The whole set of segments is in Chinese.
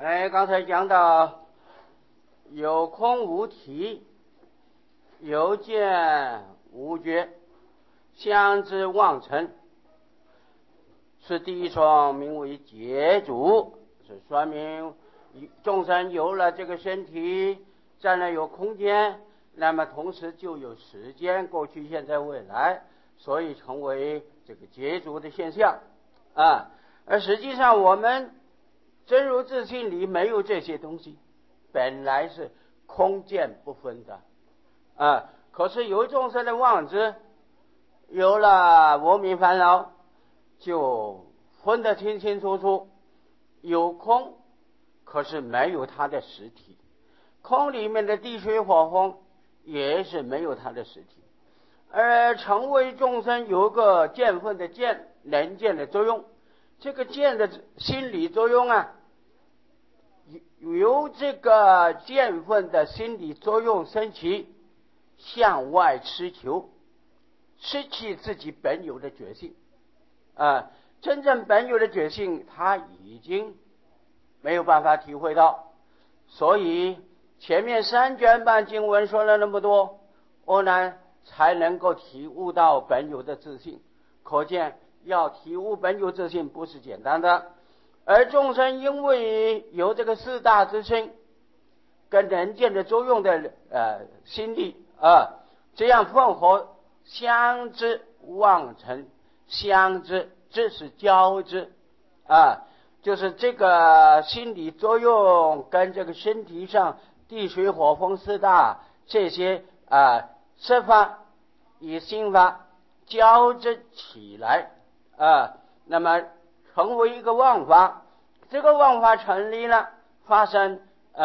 刚才讲到有空无体，有见无觉，相知妄成，是第一种，名为解主，是说明众生有了这个身体，占了有空间，那么同时就有时间，过去、现在、未来，所以成为这个解主的现象啊。而实际上我们真如自性里没有这些东西，本来是空见不分的啊。可是有众生的妄知，有了无明烦恼，就分得清清楚楚，有空，可是没有它的实体。空里面的地水火风也是没有它的实体，而成为众生有个见分的见，能见的作用。这个见的心理作用啊，由这个见分的心理作用升起，向外痴求，失去自己本有的觉性啊。真正本有的觉性他已经没有办法体会到，所以前面3卷半经文说了那么多，我呢才能够体悟到本有的自性。可见要体悟本有自性不是简单的。而众生因为有这个4大之身跟能见的作用的心力啊，这样混合相知妄成，相知这是交织啊，就是这个心理作用跟这个身体上地水火风4大这些色法与心法交织起来啊，那么成为一个妄法。这个妄法成立了，发生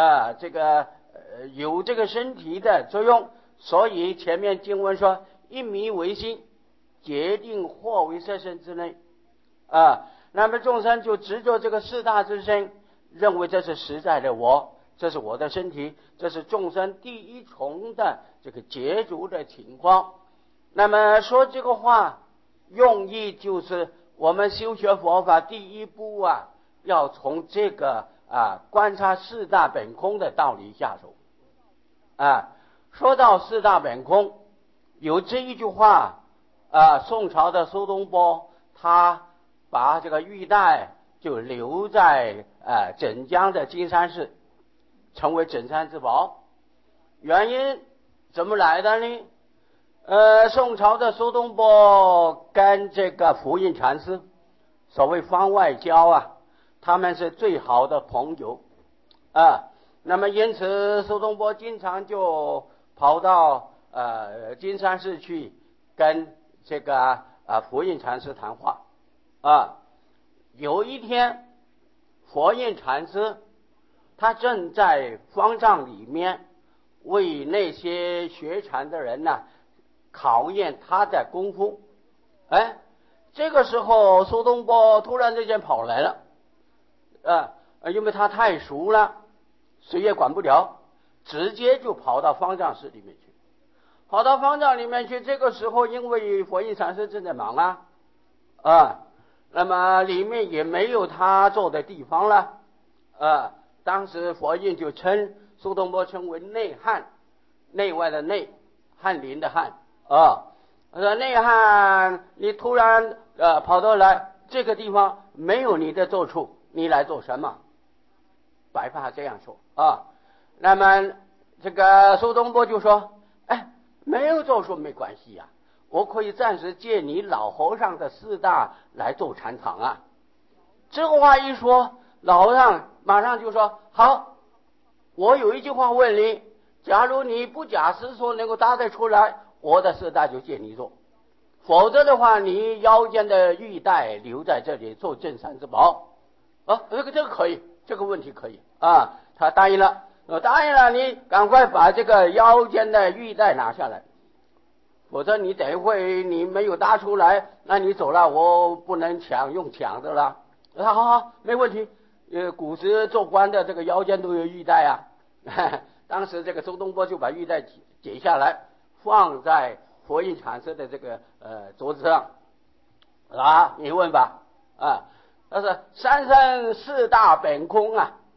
有这个身体的作用，所以前面经文说一迷为心，决定或为色身之内啊。那么众生就执着这个4大之身，认为这是实在的我，这是我的身体，这是众生第一重的这个解除的情况。那么说这个话用意就是我们修学佛法第一步啊，要从这个观察4大本空的道理下手啊。说到4大本空，有这一句话宋朝的苏东坡他把这个玉带就留在镇江的金山寺，成为镇山之宝。原因怎么来的呢？宋朝的苏东坡跟这个福印禅师，所谓方外交啊，他们是最好的朋友啊。那么因此苏东坡经常就跑到金山寺去跟这个福印禅师谈话啊。有一天佛印禅师他正在方丈里面为那些学禅的人呢考验他的功夫。这个时候苏东坡突然之间跑来了因为他太熟了，谁也管不了，直接就跑到方丈室里面去。跑到方丈里面去，这个时候因为佛印禅师正在忙那么里面也没有他坐的地方了当时佛印就称苏东坡称为内汉，内外的内，翰林的翰内汉，你突然跑到来这个地方没有你的住处，你来做什么？白话这样说那么这个苏东坡就说没有住处没关系我可以暂时借你老和尚的4大来做禅堂这话一说，老和尚马上就说好，我有一句话问你，假如你不假思索能够答得出来，我的4大就借你做，否则的话你腰间的玉带留在这里做镇山之宝这个可以，这个问题可以他答应了。答应了，你赶快把这个腰间的玉带拿下来，否则你等一会你没有答出来，那你走了我不能用抢的了。好，没问题。古时做官的这个腰间都有玉带当时这个周东坡就把玉带解下来，放在佛印禅师的这个桌子上你问吧他说三生4大本空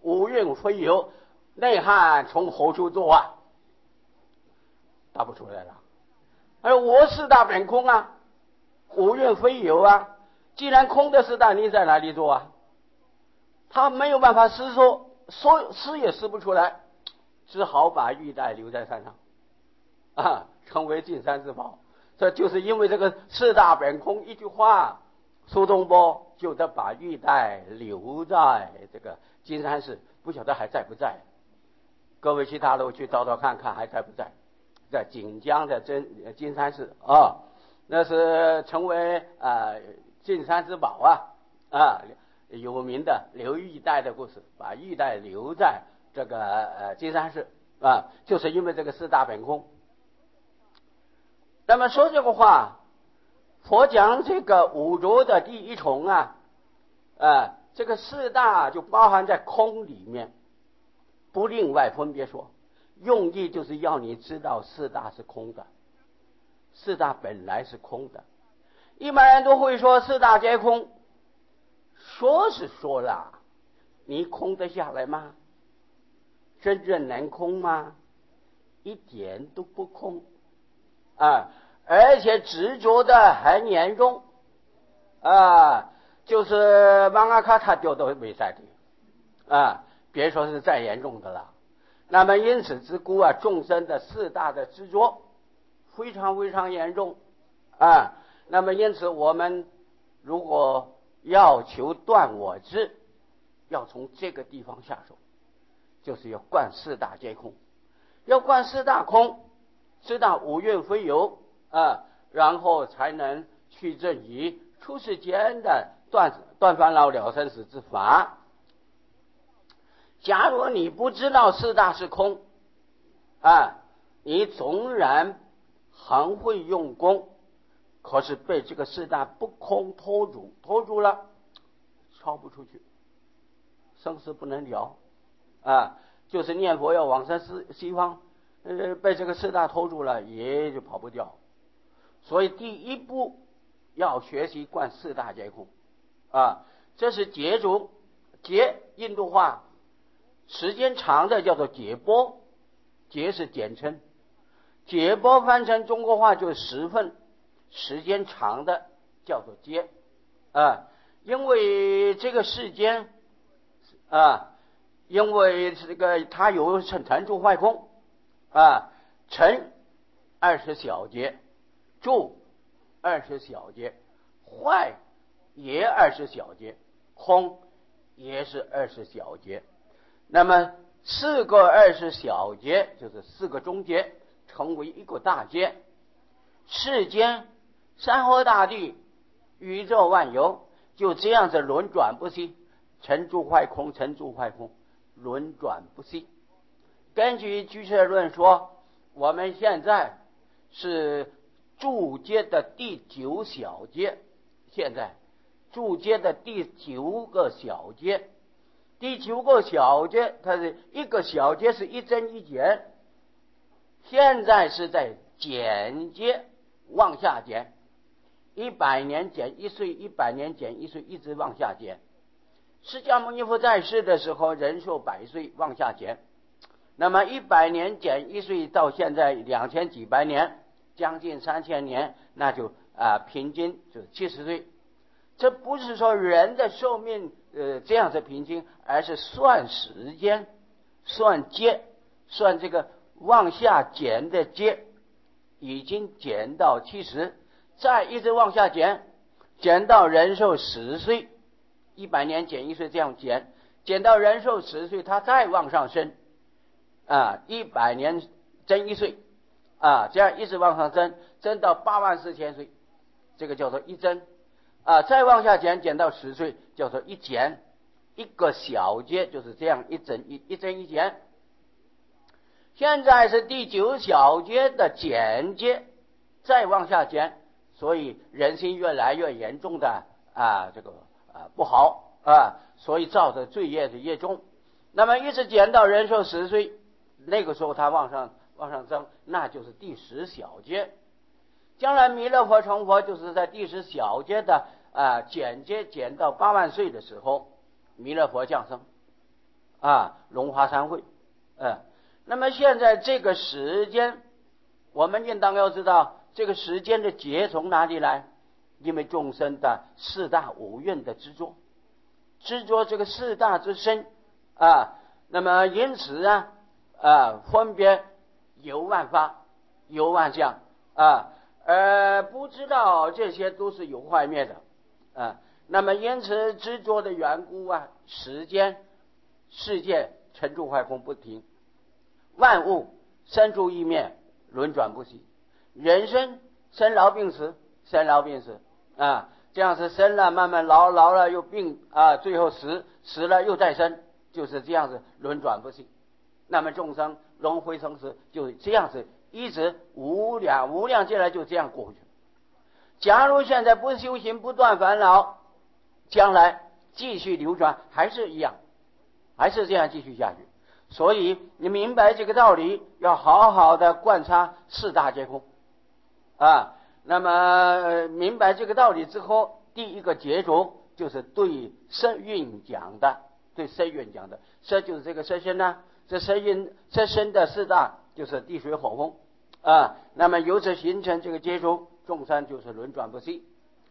五蕴非有，内涵从何处作啊？答不出来了。而我四大本空啊，五蕴非有啊，既然空的四大，你在哪里做啊？他没有办法思说，思也思不出来，只好把玉带留在山上啊，成为金山之宝。这就是因为这个四大本空一句话，苏东坡就得把玉带留在这个金山寺，不晓得还在不在。各位去大陆去找找看看还在不在，在锦江的金山寺啊，那是成为金山之宝有名的留玉带的故事，把玉带留在这个金山寺就是因为这个四大本空。那么说这个话，佛讲这个五浊的第一重这个四大就包含在空里面，不另外分别说，用意就是要你知道四大是空的，四大本来是空的。一般人都会说四大皆空，说是说了，你空得下来吗？真正能空吗？一点都不空而且执着的很严重就是马阿卡他丢到没在的别说是再严重的了。那么因此之故众生的四大的执着非常非常严重那么因此我们如果要求断我执，要从这个地方下手，就是要观四大皆空，要观四大空，知道五蕴非有然后才能去证于出世间的断烦恼了生死之法。假如你不知道四大是空你纵然很会用功，可是被这个四大不空拖住了，超不出去，生死不能了就是念佛要往生西方被这个四大拖住了，也就跑不掉。所以第一步要学习观四大皆空这是解主。解印度话时间长的叫做解波，解是简称，解波翻成中国话就是时分，时间长的叫做解因为这个世间因为这个它有成住坏空成20小节，住20小节，坏也20小节，空也是20小节。那么4个20小节就是4个中节，成为一个大节。世间山河大地宇宙万有就这样子轮转不息，成住坏空，成住坏空，轮转不息。根据俱舍论说，我们现在是住阶的第9小阶，现在住阶的第9个小阶，第9个小阶，它是一个小阶是一增一减，现在是在减阶往下减，100年减1岁，100年减1岁，一直往下减。释迦牟尼佛在世的时候人寿100岁往下减，那么100年减1岁到现在2000几百年，将近3000年，那就平均就是70岁。这不是说人的寿命这样子平均，而是算时间，算阶，算这个往下减的阶，已经减到70，再一直往下减，减到人寿10岁，100年减1岁这样减到人寿10岁，它再往上升100年增1岁这样一直往上增到84000岁，这个叫做一增再往下减到10岁，叫做一减，一个小节就是这样一增一减。现在是第9小节的减阶，再往下减，所以人心越来越严重的这个不好所以造的罪业是越重。那么一直减到人寿10岁，那个时候他往上增，那就是第10小节。将来弥勒佛成佛就是在第10小节的减阶减到8万岁的时候，弥勒佛降生龙华三会。那么现在这个时间，我们应当要知道这个时间的节从哪里来？因为众生的四大五蕴的执着这个四大之身那么因此分别有万法有万象而不知道这些都是有坏灭的那么因此执着的缘故时间世界成住坏空不停，万物生住异灭，轮转不息，人生生老病死，生老病死这样是生了慢慢老了又病最后死了又再生，就是这样子轮转不息。那么众生轮回生死就这样子一直无量劫来就这样过去。假如现在不修行不断烦恼，将来继续流转还是一样，还是这样继续下去。所以你明白这个道理，要好好的观察四大皆空那么明白这个道理之后，第一个结着就是对色蕴讲的，对色蕴讲的，色就是这个色身这色身的四大就是地水火风那么由此形成这个结着，众生就是轮转不息。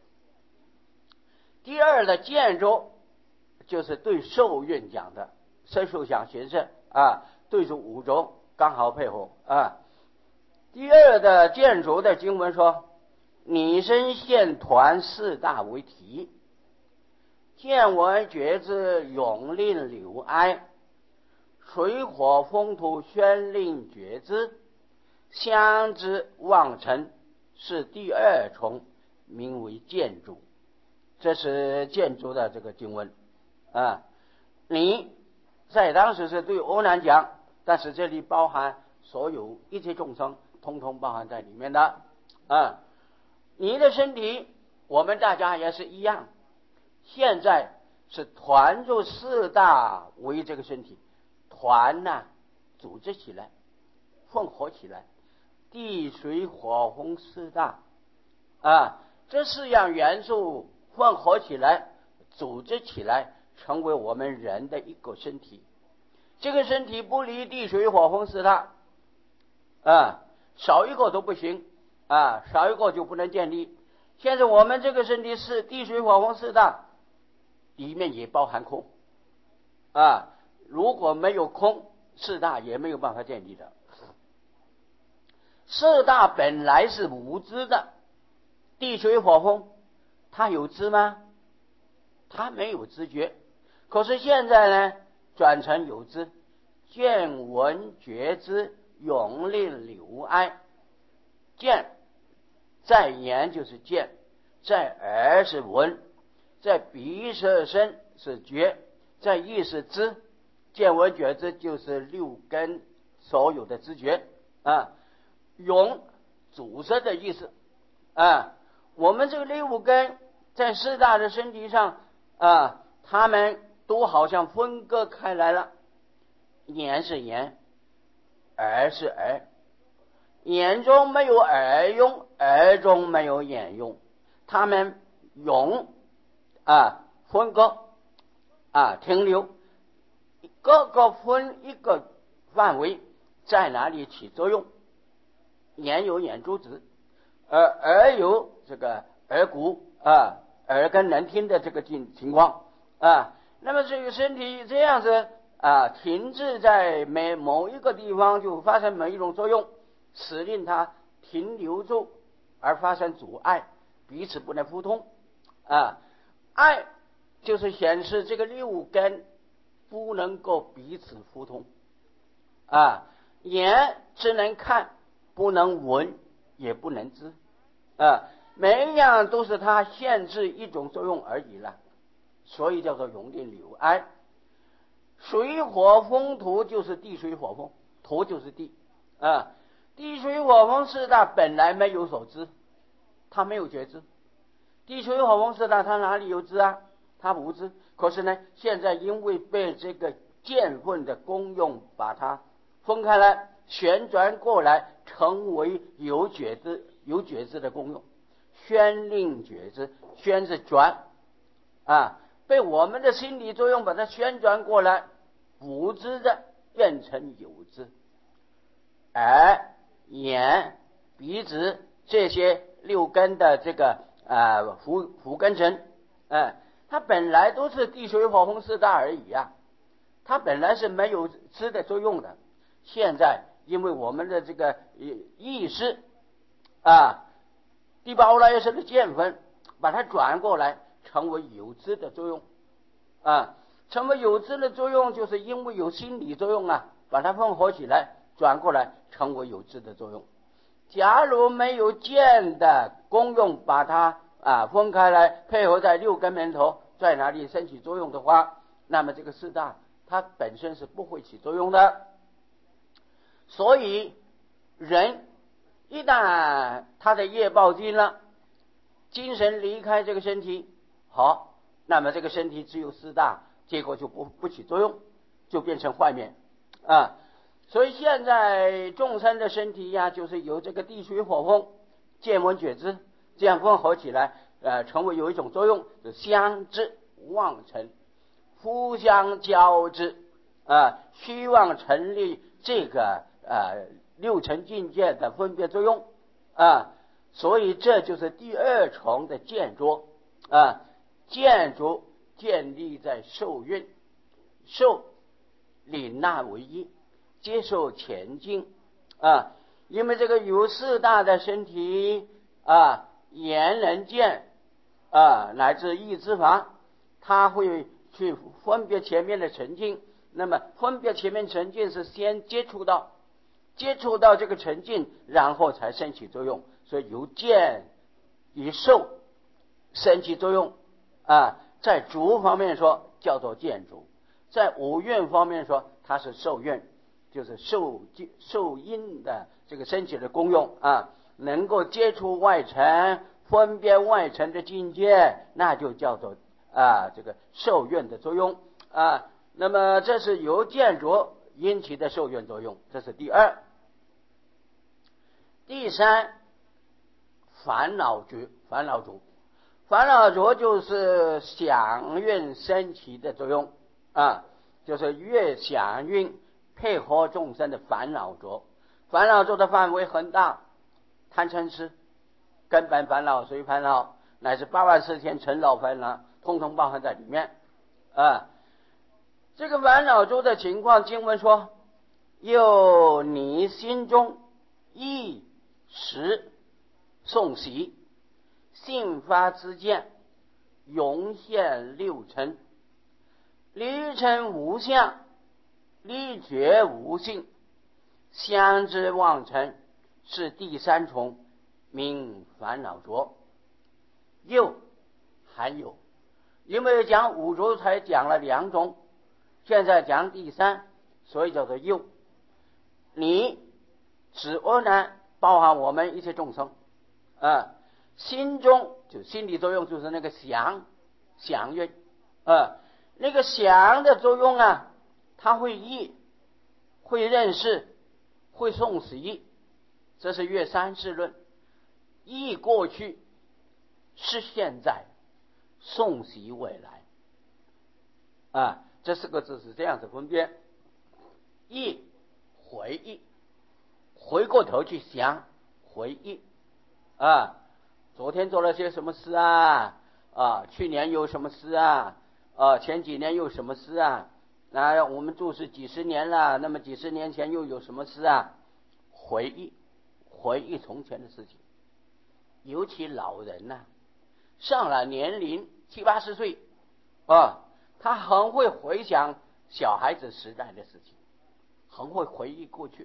第二的见着就是对受蕴讲的，色受想行识对着五轴刚好配合第二的见着的经文说，拟声现团四大为题，见闻觉知永令流哀，水火风土宣令觉知，相知望尘是第二重，名为见着。这是见着的这个经文你在当时是对欧南讲，但是这里包含所有一切众生，通通包含在里面的你的身体我们大家也是一样，现在是团入四大为这个身体，团组织起来混合起来，地水火风四大这四样元素混合起来组织起来，成为我们人的一个身体。这个身体不离地水火风四大少一个都不行少一个就不能建立。现在我们这个身体是地水火风四大，里面也包含空如果没有空，四大也没有办法建立的。四大本来是无知的，地水火风它有知吗？它没有知觉。可是现在呢，转成有知，见闻觉知永令流哀。见在眼就是见，在耳是闻，在鼻舌身是觉，在意是知。见闻觉知就是六根所有的知觉永阻塞的意思我们这个六根在四大的身体上他们都好像分割开来了。眼是眼，耳是耳，眼中没有耳用，耳中没有眼用，他们永分割停留，各个分一个范围，在哪里起作用。眼有眼珠子，耳有这个耳骨耳根能听的这个情况那么这个身体这样子停滞在某一个地方，就发生某一种作用，使令它停留住而发生阻碍，彼此不能互通爱就是显示这个六根不能够彼此互通眼只能看，不能闻，也不能知每一样都是它限制一种作用而已了，所以叫做永令流哀。水火风土就是地水火风，土就是地地水火风四大本来没有所知，它没有觉知。地水火风四大它哪里有知它无知。可是呢，现在因为被这个见分的功用把它分开来，旋转过来，成为有觉知的功用。宣令觉知，宣是转被我们的心理作用把它旋转过来无知的变成有知，耳、眼、鼻子这些六根的这个五根尘，它本来都是地水火风四大而已啊，它本来是没有知的作用的。现在因为我们的这个意识第八阿赖耶识的见分，把它转过来成为有知的作用成为有知的作用，就是因为有心理作用把它混合起来，转过来成为有知的作用。假如没有见的功用，把它分开来，配合在六根门头在哪里升起作用的话，那么这个四大它本身是不会起作用的。所以人一旦他的业报尽了，精神离开这个身体，好，那么这个身体只有四大，结果就不起作用，就变成坏面所以现在众生的身体就是由这个地水火风见闻觉知这样混合起来成为有一种作用，就相知妄成，互相交织希望成立这个六尘境界的分别作用所以这就是第二重的见着见着建立在受蕴，受领纳为一，接受前进因为这个有四大的身体眼能见乃至意知法，它会去分别前面的沉浸。那么分别前面沉浸是先接触到这个沉浸，然后才升起作用。所以由见与受升起作用在主方面说叫做见主，在五蕴方面说它是受蕴，就是受因的这个升起的功用能够接触外尘，分辨外尘的境界，那就叫做这个受蕴的作用那么这是由见着引起的受蕴作用，这是第二。第三，烦恼着就是想蕴升起的作用就是越想蕴配合众生的烦恼着的范围很大，贪嗔痴、根本烦恼、随烦恼乃至84000尘劳烦恼通通包含在里面这个烦恼着的情况，经文说又你心中一时诵习，信发之见，涌现六尘，离尘无相，离觉无性，相知妄尘，是第三重，名烦恼着。又还有，因为讲五浊才讲了2种，现在讲第三，所以叫做又。你指阿难包含我们一切众生心中就心理作用，就是那个想蕴那个想的作用它会忆，会认识，会诵习，这是越三世论。忆过去是现在，诵习未来这4个字是这样子分辨。忆回忆，回过头去想，回忆昨天做了些什么事去年有什么事前几年有什么事我们住世几十年了，那么几十年前又有什么事回忆从前的事情。尤其老人上了年龄70、80岁他很会回想小孩子时代的事情，很会回忆过去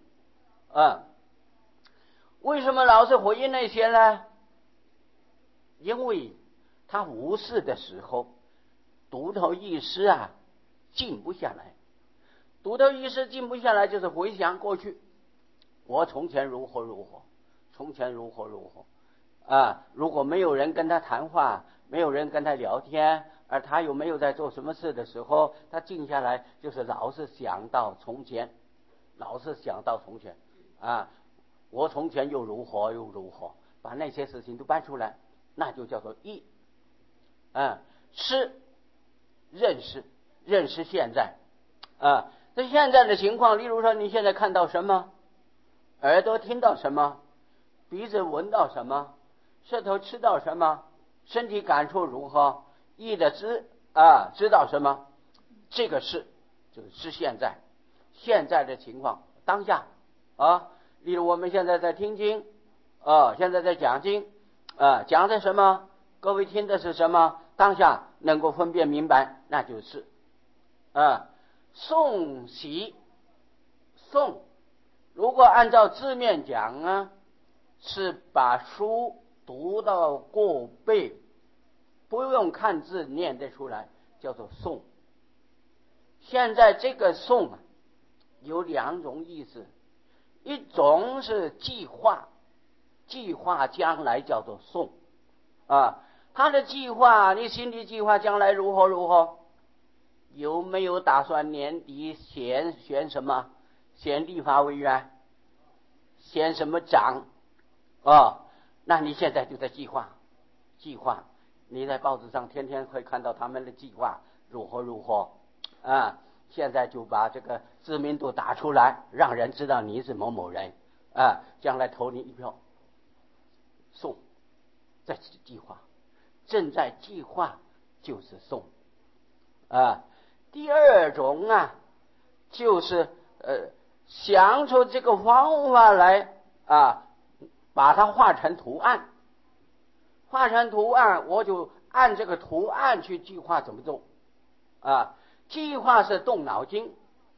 为什么老是回忆那些呢？因为他无事的时候读头意识静不下来，读头意识静不下来，就是回想过去，我从前如何如何，从前如何如何如果没有人跟他谈话，没有人跟他聊天，而他又没有在做什么事的时候，他静下来就是老是想到从前，老是想到从前我从前又如何又如何，把那些事情都搬出来，那就叫做忆是认识现在那现在的情况，例如说你现在看到什么，耳朵听到什么，鼻子闻到什么，舌头吃到什么，身体感触如何，意的知道什么，这个是现在的情况，当下啊。例如我们现在在听经现在在讲经讲的什么，各位听的是什么，当下能够分辨明白，那就是诵习。诵如果按照字面讲是把书读到过背，不用看字念得出来，叫做诵。现在这个诵有两种意思，一种是计划将来叫做诵他的计划，你心里计划将来如何，有没有打算年底选什么，选立法委员，选什么长那你现在就在计划，你在报纸上天天会看到他们的计划如何现在就把这个知名度打出来，让人知道你是某某人将来投你一票。诵在计划，正在计划就是诵第二种就是想出这个方法来把它画成图案，我就按这个图案去计划怎么做计划是动脑筋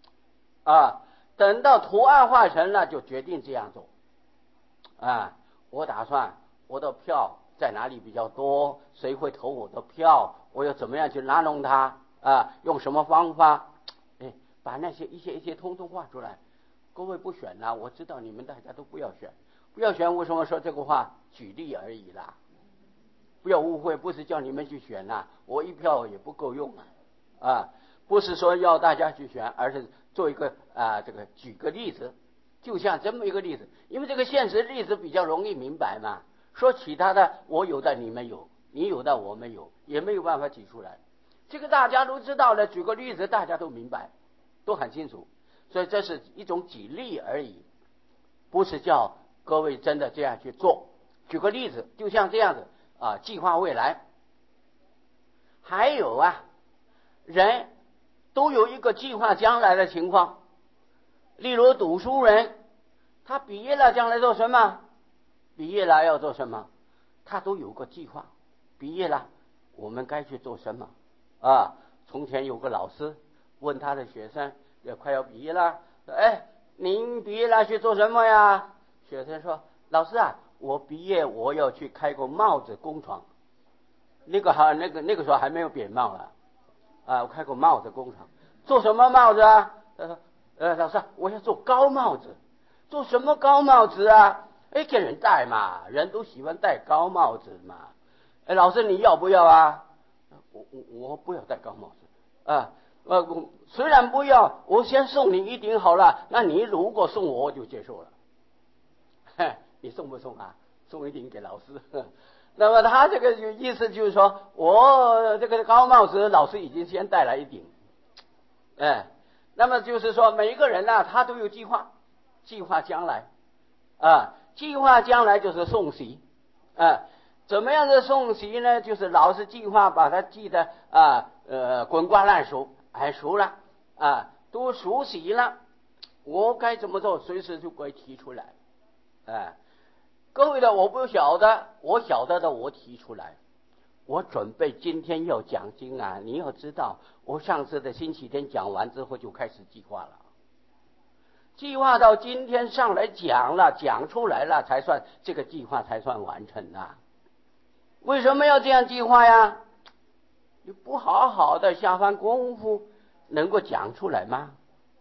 等到图案画成了就决定这样做我打算我的票在哪里比较多，谁会投我的票，我要怎么样去拉拢他用什么方法把那些一些通通画出来。各位不选我知道你们大家都不要选，为什么说这个话？举例而已啦，不要误会，不是叫你们去选我一票也不够用不是说要大家去选，而是做一个这个举个例子，就像这么一个例子，因为这个现实例子比较容易明白嘛。说其他的，我有的你们有，你有的我们有，也没有办法举出来。这个大家都知道的，举个例子大家都明白，都很清楚。所以这是一种举例而已，不是叫各位真的这样去做。举个例子，就像这样子计划未来。还有人都有一个计划将来的情况。例如读书人，他毕业了将来做什么，毕业了要做什么，他都有个计划。毕业了我们该去做什么从前有个老师问他的学生，也快要毕业了，您毕业了去做什么呀？学生说，老师我毕业我要去开个帽子工厂。那个时候还没有扁帽我开个帽子工厂。做什么帽子他说老师我要做高帽子。做什么高帽子给人戴嘛，人都喜欢戴高帽子嘛。老师你要不要我不要戴高帽子虽然不要，我先送你一顶好了，那你如果送我就接受了。你送不送送一顶给老师。那么他这个意思就是说，我这个高帽子老师已经先戴了一顶那么就是说每一个人他都有计划将来计划将来就是诵习怎么样的诵习呢？就是老师计划把它记得滚瓜烂熟，很熟了都熟悉了，我该怎么做随时就可以提出来各位的我不晓得，我晓得的我提出来。我准备今天要讲经你要知道，我上次的星期天讲完之后就开始计划了，计划到今天上来讲了，讲出来了才算这个计划才算完成为什么要这样计划呀？你不好好的下番功夫能够讲出来吗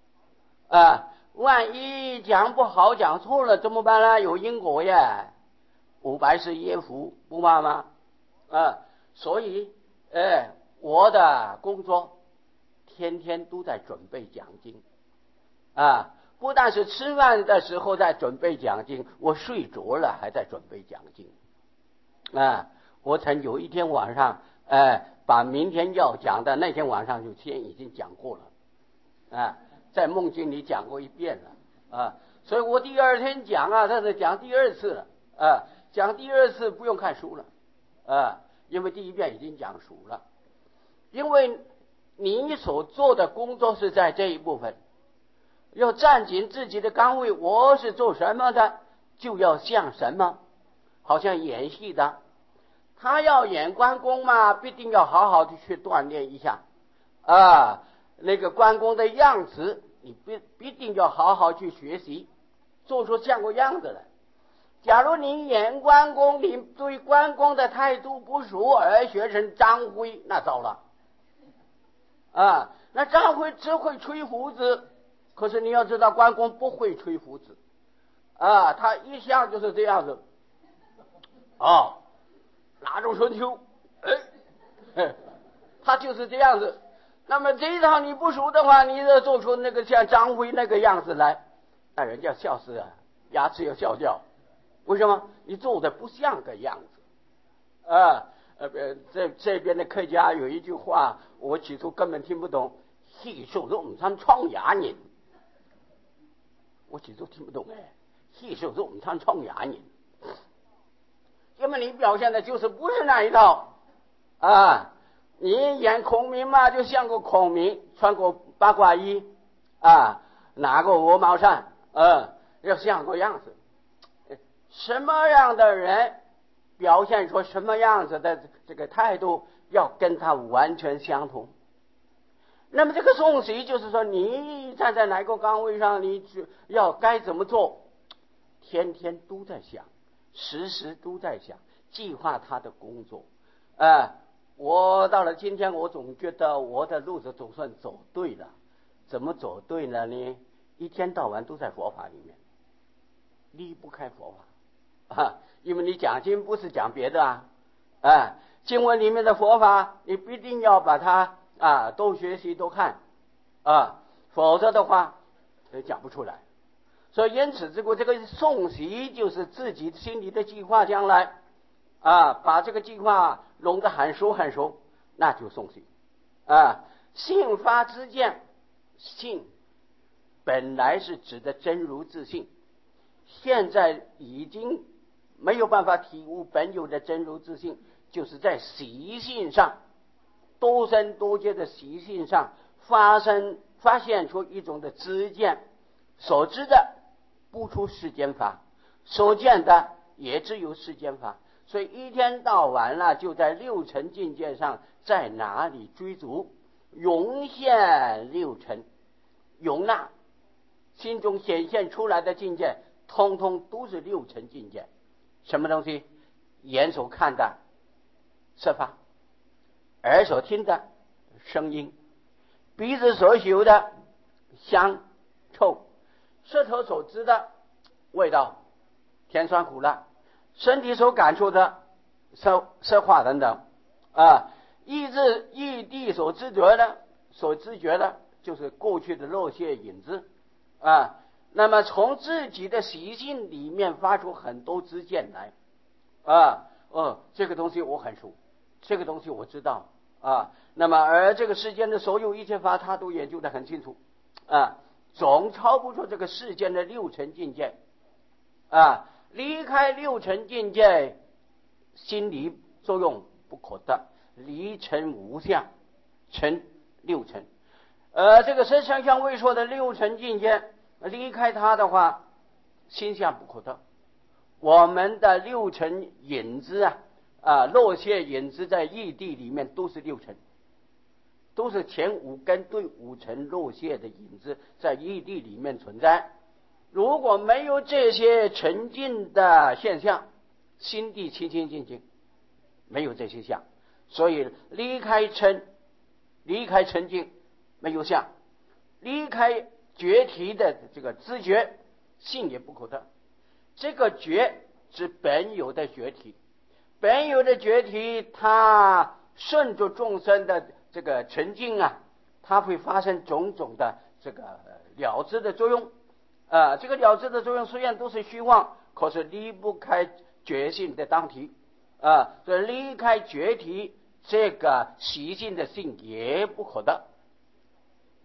万一讲不好讲错了怎么办呢？有因果呀，500世业福不怕吗所以我的工作天天都在准备讲经不但是吃饭的时候在准备讲经，我睡着了还在准备讲经我曾有一天晚上把明天要讲的那天晚上就先已经讲过了在梦境里讲过一遍了啊，所以我第二天讲啊，他是讲第二次了啊，讲第二次不用看书了啊，因为第一遍已经讲熟了，因为你所做的工作是在这一部分，要站紧自己的岗位，我是做什么的，就要像什么，好像演戏的，他要演关公嘛，必定要好好的去锻炼一下啊，那个关公的样子，你必定要好好去学习，做出像个样子来。假如你演关公，你对关公的态度不熟，而学成张飞，那糟了啊！那张飞只会吹胡子，可是你要知道，关公不会吹胡子啊，他一向就是这样子哦，拿着春秋，他就是这样子。那么这一套你不熟的话，你就做出那个像张飞那个样子来，那人家笑死啊，牙齿要笑掉。为什么？你做的不像个样子啊！这边的客家有一句话，我起初根本听不懂，戏说都唔参创牙人，我起初听不懂哎，戏说都唔参创牙人，因为你表现的就是不是那一套啊！你演孔明嘛，就像个孔明，穿过八卦衣啊，拿个鹅毛扇，要像个样子。什么样的人表现出什么样子的这个态度，要跟他完全相同。那么这个送习就是说，你站在哪个岗位上，你要该怎么做，天天都在想，时时都在想，计划他的工作。我到了今天，我总觉得我的路子总算走对了。怎么走对了呢？一天到晚都在佛法里面，离不开佛法。因为你讲经不是讲别的经文里面的佛法，你必定要把它都学习都看否则的话讲不出来。所以因此这个诵习就是自己心里的计划，将来把这个计划弄得很熟很熟，那就诵习信发之见，信本来是指的真如自性，现在已经没有办法体悟本有的真如自性，就是在习性上，多生多劫的习性上发现出一种的知见，所知的不出世间法，所见的也只有世间法，所以一天到晚了就在六尘境界上，在哪里追逐，涌现六尘，容纳心中显现出来的境界，通通都是六尘境界。什么东西？眼所看的色法，耳所听的声音，鼻子所嗅的香臭，舌头所知的味道甜酸苦辣，身体所感触的色化等等意地所知觉的就是过去的肉屑影子那么从自己的习性里面发出很多知见来这个东西我很熟，这个东西我知道那么而这个世间的所有一切法，他都研究得很清楚总超不出这个世间的六尘境界离开六尘境界，心理作用不可得，离尘无相，尘六尘这个十相相位说的六尘境界，离开它的话，心相不可得。我们的六尘影子落谢影子在异地里面都是六尘，都是前五根对五尘落谢的影子在异地里面存在。如果没有这些沉静的现象，心地清清净净，没有这些相，所以离开沉静没有相，离开觉体的这个知觉，性也不可得。这个觉是本有的觉体，本有的觉体它顺着众生的这个沉静它会发生种种的这个了知的作用这个了知的作用虽然都是虚妄，可是离不开觉性的当体所以离开觉体，这个习性的性也不可得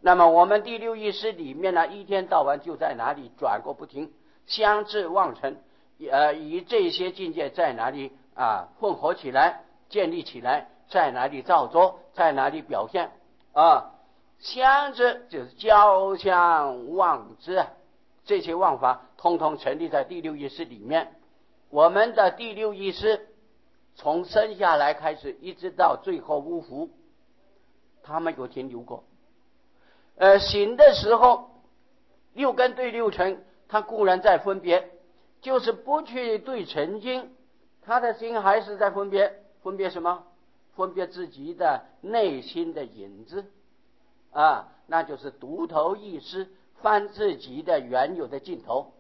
那么我们第六意识里面呢，一天到晚就在哪里转个不停，相至妄成，以这些境界在哪里混合起来，建立起来，在哪里造作，在哪里表现相知就是交相忘之这些妄法通通成立在第六意识里面。我们的第六意识从生下来开始一直到最后无福，他没有停留过。醒的时候六根对六尘，他固然在分别，就是不去对尘经，他的心还是在分别。分别什么？分别自己的内心的影子那就是独头意识翻自己的原有的镜头。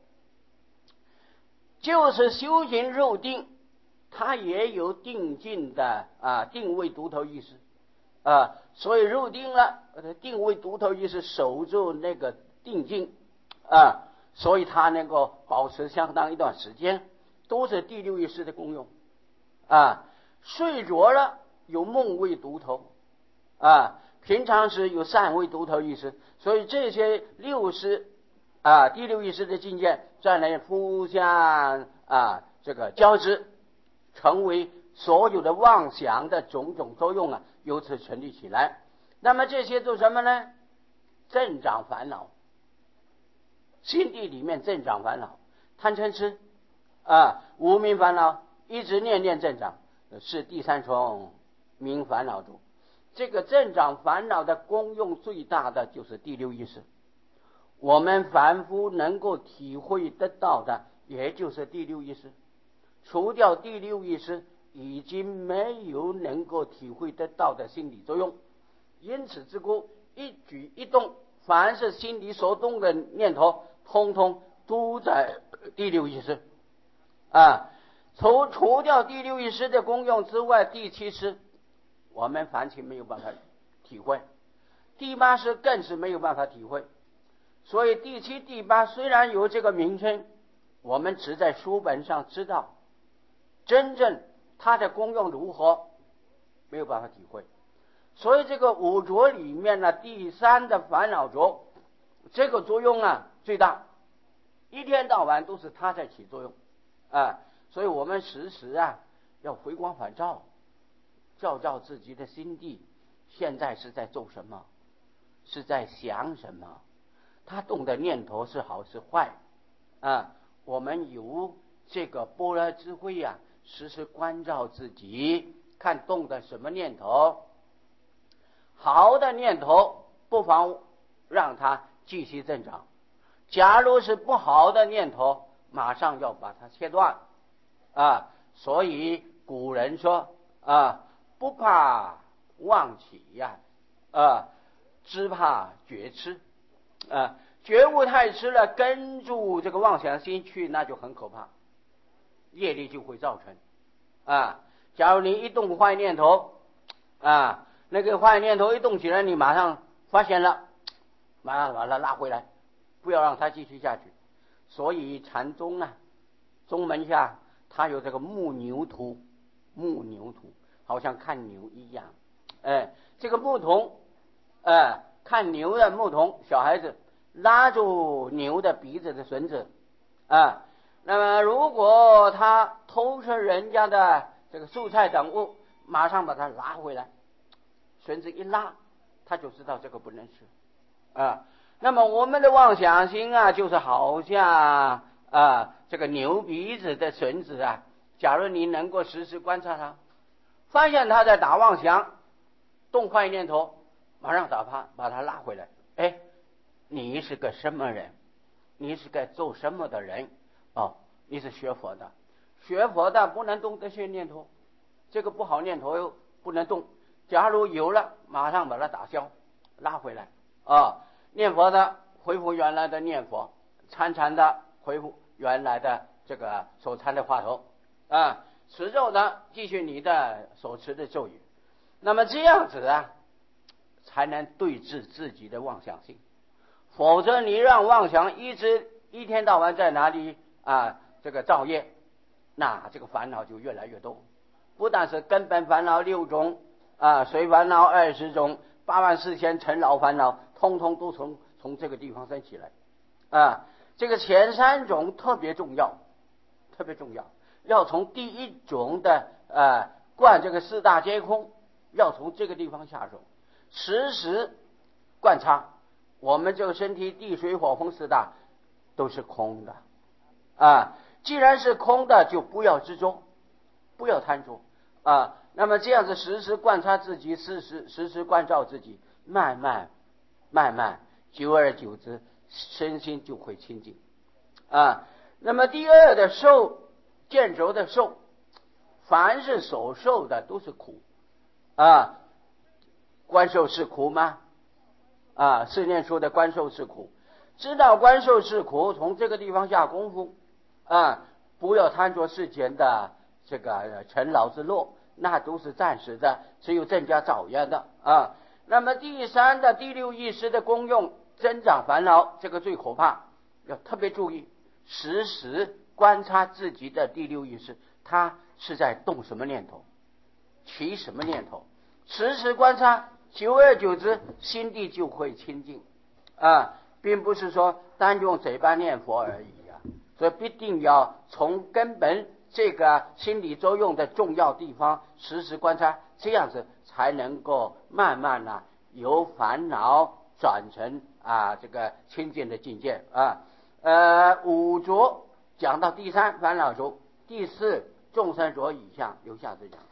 就是修行入定，它也有定境的定位独头意识所以入定了，定位独头意识守住那个定境所以它能够保持相当一段时间，都是第六意识的功用睡着了有梦位独头平常时有善位独头意识，所以这些第六意识的境界在那互相这个交织，成为所有的妄想的种种作用由此成立起来。那么这些做什么呢？增长烦恼，心地里面增长烦恼，贪嗔痴无明烦恼一直念念增长，是第三重明烦恼中。这个增长烦恼的功用最大的就是第六意识，我们凡夫能够体会得到的也就是第六意识，除掉第六意识已经没有能够体会得到的心理作用。因此之故，一举一动，凡是心里所动的念头，通通都在第六意识除掉第六意识的功用之外，第七识我们凡情没有办法体会，第八识更是没有办法体会。所以第七第八虽然有这个名称，我们只在书本上知道，真正它的功用如何没有办法体会。所以这个五浊里面呢，第三的烦恼浊，这个作用最大，一天到晚都是它在起作用所以我们时时要回光返照，照自己的心地，现在是在做什么，是在想什么，他动的念头是好是坏我们有这个般若智慧时时关照自己，看动的什么念头，好的念头不妨让它继续增长，假如是不好的念头，马上要把它切断所以古人说不怕妄起只怕觉痴觉悟太迟了，跟住这个妄想心去，那就很可怕，业力就会造成假如你一动坏念头那个坏念头一动起来，你马上发现了，马上把它拉回来，不要让它继续下去。所以禅宗宗门下它有这个牧牛图，好像看牛一样这个牧童看牛的牧童，小孩子拉住牛的鼻子的绳子那么如果他偷吃人家的这个蔬菜等物，马上把它拉回来，绳子一拉，他就知道这个不能吃那么我们的妄想心就是好像这个牛鼻子的绳子假如你能够时时观察它，发现它在打妄想，动坏念头，马上把它拉回来。你是个什么人？你是个做什么的人？你是学佛的，学佛的不能动这些念头，这个不好念头又不能动。假如有了，马上把它打消，拉回来念佛的恢复原来的念佛，参禅的恢复原来的这个所参的话头持咒的继续你的所持的咒语。那么这样子才能对治自己的妄想性，否则你让妄想一天到晚在哪里这个造业，那这个烦恼就越来越多。不但是根本烦恼6种随烦恼20种，84000尘劳烦恼通通都从这个地方生起来啊。这个前三种特别重要，特别重要，要从第一种的观这个四大皆空，要从这个地方下手，时时观察我们这个身体地水火风四大都是空的啊。既然是空的，就不要执着，不要贪着啊。那么这样子时时观察自己，时时关照自己，慢慢久而久之，身心就会清净啊。那么第二的受，见着的受，凡是所受的都是苦啊。观受是苦吗？啊，世念说的观受是苦，知道观受是苦，从这个地方下功夫啊，不要贪着世间的这个尘劳之乐，那都是暂时的，只有增加造业的啊。那么第三的第六意识的功用，增长烦恼，这个最可怕，要特别注意，时时观察自己的第六意识，它是在动什么念头，起什么念头，时时观察，久而久之，心地就会清净啊，并不是说单用嘴巴念佛而已啊。所以必定要从根本这个心理作用的重要地方时时观察，这样子才能够慢慢由烦恼转成这个清净的境界啊。五浊讲到第三烦恼浊，第四众生浊以下，由下次讲。